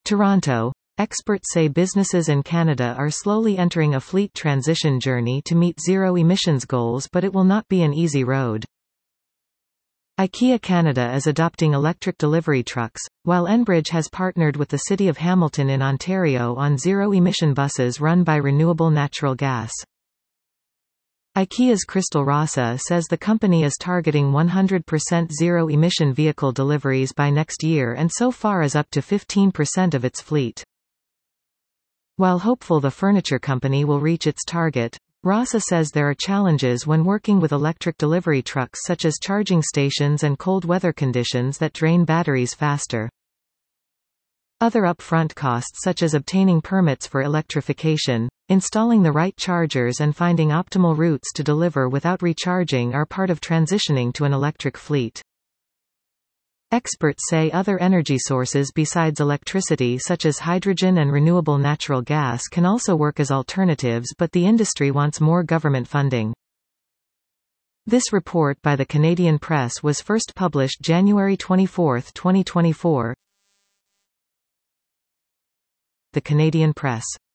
Toronto. Experts say businesses in Canada are slowly entering a fleet transition journey to meet zero emissions goals, but it will not be an easy road. IKEA Canada is adopting electric delivery trucks, while Enbridge has partnered with the City of Hamilton in Ontario on zero-emission buses run by renewable natural gas. IKEA's Crystal Rasa says the company is targeting 100% zero-emission vehicle deliveries by next year and so far is up to 15% of its fleet. While hopeful the furniture company will reach its target, Rasa says there are challenges when working with electric delivery trucks such as charging stations and cold weather conditions that drain batteries faster. Other upfront costs such as obtaining permits for electrification, installing the right chargers and finding optimal routes to deliver without recharging are part of transitioning to an electric fleet. Experts say other energy sources besides electricity such as hydrogen and renewable natural gas can also work as alternatives, but the industry wants more government funding. This report by the Canadian Press was first published January 24, 2024. The Canadian Press.